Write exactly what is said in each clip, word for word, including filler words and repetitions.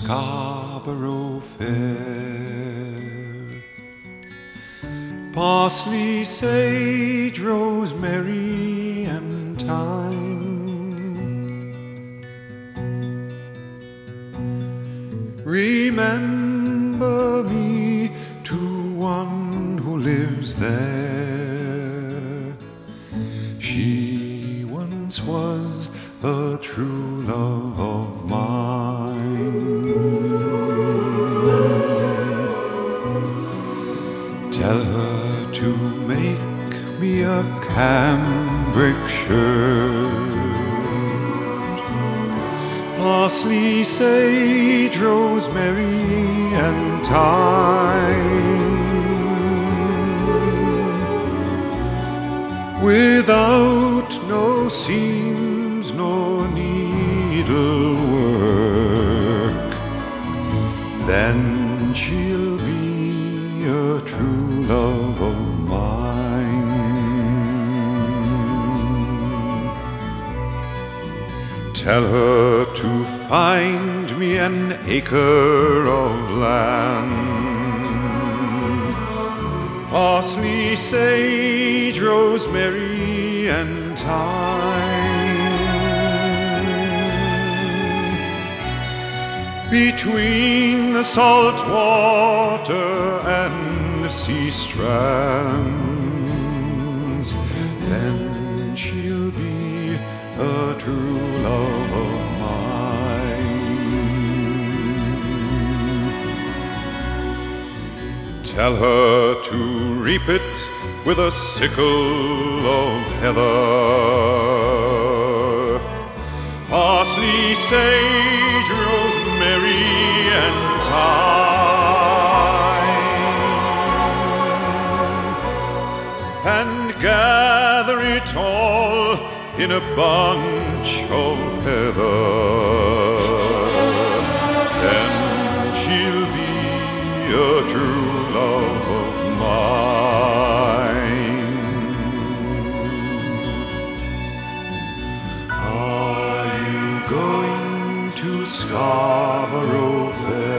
Scarborough Fair. Parsley, sage, rosemary, and thyme. Remember me to one who lives there. She once was a true love of mine. Tell her to make me a cambric shirt. Parsley, sage, rosemary, and thyme. Without no seams nor needlework, then she'll be a true love of mine. Tell her to find me an acre of land. Parsley, sage, rosemary, and thyme. Between the salt water and the sea strands, then she'll be a true love of mine. Tell her to reap it with a sickle of heather. Parsley, sage, rosemary, and thyme, and gather it all in a bunch of heather. Then she'll be a true love of mine. Are you going to Scarborough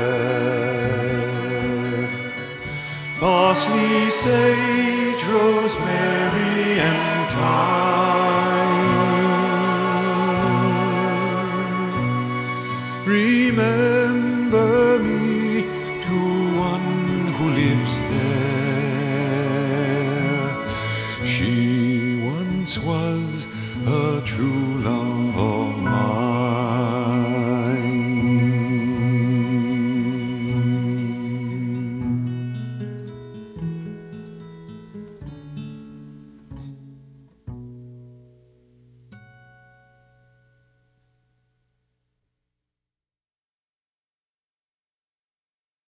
Fair? Parsley, sage, rosemary, and thyme. Remember me to one who lives there. She once was a true love of mine.